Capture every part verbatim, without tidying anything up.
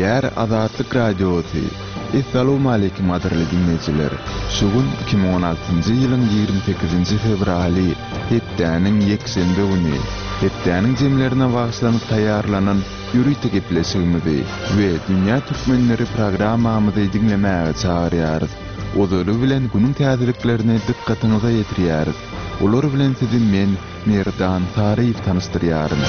Bär Azatlyk Radiosu. Assalamu alaykum adirli dinleyijiler. Şugun iki bin on altyncı ýylyň ýygrimi sekizinji fevraly, hepdäniň ýekşembe güni. Hepdäniň jemlerine bagyşlanyp taýýarlanan ýürüýte gepleşigimizi we dünýä türkmenleri programmamyzy dinlemäge çagyrýarys. Ozoly bilen günüň täzeliklerini dikkatyňize ýetirýärys. Olar bilen sizi men Merdan Taryýew tanystyrýarym.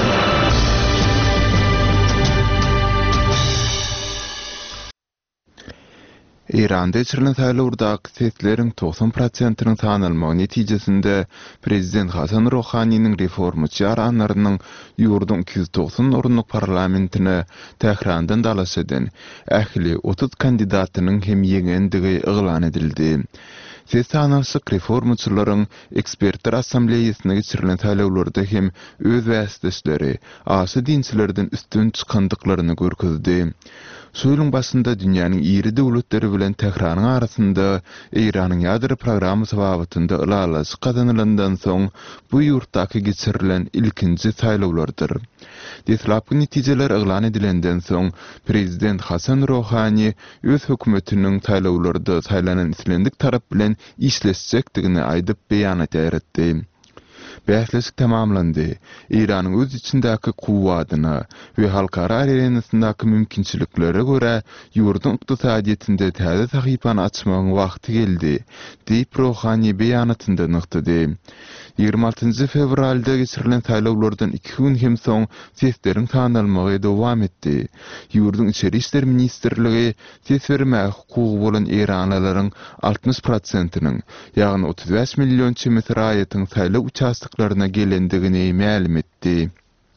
İranda geçirilen saýlawlardaky sesleriň toğsan prosentynyň tanalmagy netijesinde Prezident Hasan Rohanyň reformçy aranlarynyň ýurdun iki yüz doksan orunlyk parlamentine tährandan dalaşy eden ähli otuz kandidatynyň hem ýeňendigi eglan edildi. Ses tanalşyk reformçylaryň ekspertler assambleýasine geçirilen saýlawlarda hem öz wäsitleri, asy dinçilerden üstün çykandyklaryny görkezdi. Şoýlyň başynda dünýäniň iri döwletleri bilen Tehranyň arasynda Iranyň ýadry programy sababynda ulalasy kazanylandan soň bu ýurtdaky geçirilen ilkinji saýlawlardyr. Deslapky netijeler eglan edilenden soň Prezident Hasan Rohany öz hökümetiniň saýlawlarda saýlanan islendik tarap bilen işleşjekdigini aýdyp beýanat ýerretdi. Bähleşik tamamlandy. İranyň öz içindäki kuwadyna we halkara arenasyndaky mümkinçiliklere görä ýurdun ykdysadyetinde täze sahypany açmagyň wagty geldi, diýip Rohany beýanatynda nykdy. ýygrimi altynjy fevralda geçirilen saýlawlardan iki gün hem soň sesleriň tanalmagy dowam etdi. Ýurdun içeri işler ministrligi ses bermäge hukugy bolan Iranlylaryň altmış prosentynyň, ýagny otuz beş million çemet raýatyň saýlaw uçastyklaryna gelendigini ma'lum etdi.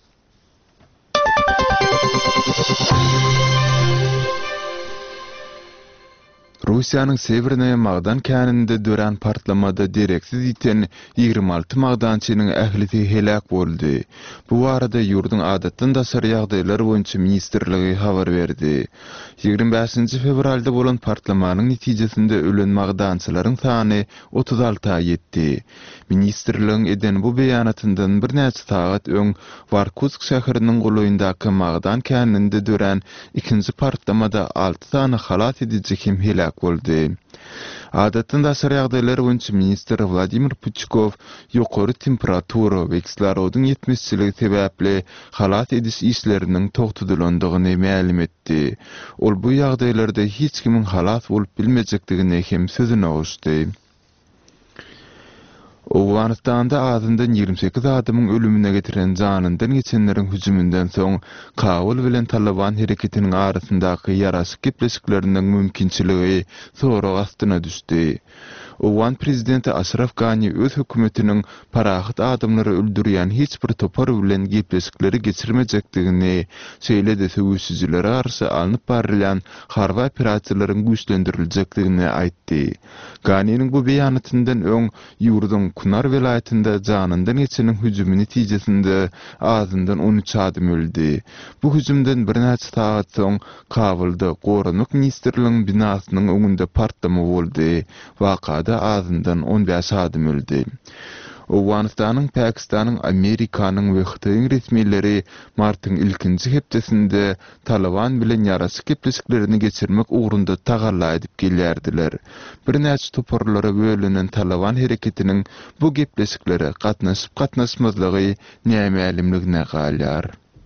Russiýanyň Severnaya Magdan käninde dören partlamada direksiz iten ýygrimi alty magdançynyň ählisi helak boldy. Bu arada ýurdun adatdan daşary ýagdaýlar boýunça ministrligi habar berdi. ýygrimi beşinji fevralda bolan partlamanyň netijesinde ölen magdançylaryň sany otuz altıga ýetdi. Ministrligiň eden bu beýanatyndan bir näçe sagat öň Warkutsk şäheriniň golaýyndaky Magdan käninde dören ikinji partlamada alty sany halat edici kim helak boldy. Adatdan daşary ýagdaýlar boýunça minister Vladimir Puchkov ýokary temperatura we kislorodun ýetmezçiligi sebäpli halat ediş işleriniň togtudylandygyny ma'lum etdi. Ol bu ýagdaýlarda hiç kimiň halat bolup bilmejekdigine hem sözüne goşdy. Awganistanda azyndan ýygrimi sekiz adamyň ölümine getiren janyndan geçenleriň hüjümünden soň Kabul bilen Taliban hereketiniň arasyndaky ýaraşyk gepleşikleriniň mümkinçiligi sorag astyna düşdi. Owan prezidenti Ashraf Ghani öz hökümetiniň parahat adamlary öldürýän hiç bir topar bilen gepleşikleri geçirmejekdigini, şeýle-de söwüşçülere garşy alınıp barylan harba operasiýalaryň güýçlendirilmejekdigini aýtdy. Ghani'niň bu beýanatyndan öň ýurdun Kunar welaýatynda janyndan geçeniň hüjümi netijesinde azyndan on üç adam öldü. Bu hüjümden bir näçe sagat soň Kabulda Gorunluk ministrligiň binasynyň öňünde partlama boldy. Wakada azyndan on beş adam öldü. Awganistanyň, Pakistanyň, Amerikanyň we Hytaýyň resmileri martyň ilkinji hepdesinde Taliban bilen ýaraşyk gepleşiklerini geçirmek ugrunda tagalla edip gelýärdiler. Bir näçe toparlara bölünen Taliban hereketiniň bu gepleşiklere gatnaşyp gatnaşmazlygy nämelimligine galýar.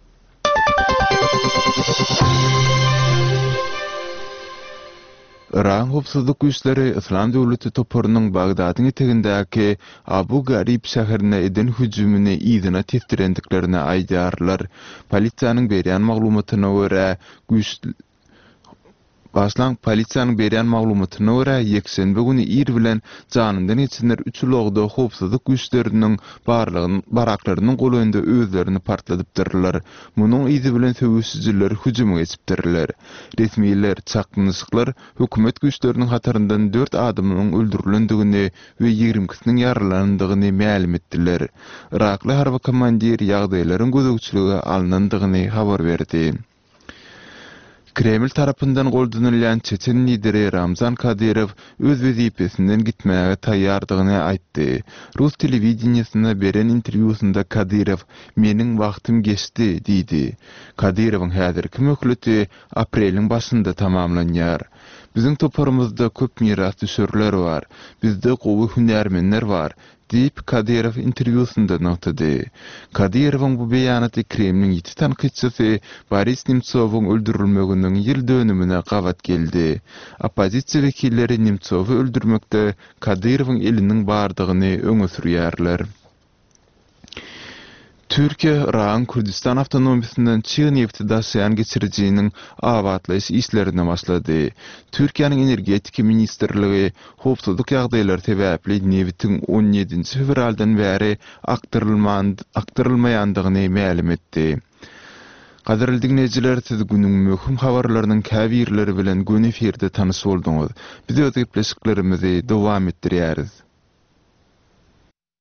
Iran hopsuzlyk güýçleri Islam döwleti toparynyň Bagdadyň etegindäki Abu Garib şäherine eden hüjümini ýygyna testirendiklerini aýdýarlar. Polisiýanyň berýän maglumatyna görä, güýç Başlan polisiýanyň berýän maglumatyna görä, ýekşembe güni ir bilen janyndan geçenler üç ulagda hopsuzlyk güýçleriniň barlygyny baraklarynyň golaýynda özlerini partladypdyrlar. Munyň izi bilen söwüşçüler hüjüme geçipdirler. Resmiýetler çakmyşyklar hökümet güýçleriniň hataryndan dört adamyň öldürilendigini we ýigrimikisiniň ýaralandygyny ma'lum etdiler. Irakly harby komandir ýagdaýlaryň gözegçiligi alynandygyny habar berdi. Kreml tarapyndan goldanylýan Çeçen lideri Ramzan Kadyrov öz wezipesinden gitmäge taýýardygyny aýtdy. Rus telewizionysyna beren interwýusynda Kadyrov "Meniň wagtym geçdi" diýdi. Kadyrowyň häzirki möhleti apreliň başynda tamamlanýar. Biziň toparymyzda köp miras düşürler bar. Bizde gowy hünärmenler bar. Deyip Kadyrov interwýusynda notady. Kadyrowyň bu beýanaty Kremliň ýiti tanqidçisi Boris Nemtsowyň öldürilmeginiň ýyl dönümine gabat geldi. Opozisiýa wekilleri Nemtsowy öldürmekde Kadyrowyň eliniň bardygyny öňe sürýärler. Türkiýe Iran Kürdistan awtonomiyasinden çygy nefti daşaýan geçirjiniň awatlaş işlerine başlady. Türkiýanyň energetika ministrligi howpsuzlyk ýagdaýlary sebäpli neftiň on ýedinji fevraldan bäri aktyrylmaýandygyny ma'lum etdi. Gaderli dinleyijiler, siz günüň möhüm habarlarynyň käbirleri bilen gün efirde tanyş bolduňyz. Biz öz gepleşiklerimizi dowam etdirýäris.